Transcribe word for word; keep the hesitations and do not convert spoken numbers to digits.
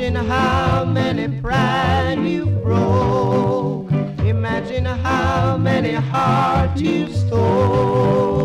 Imagine how many pride you broke. Imagine how many hearts you stole.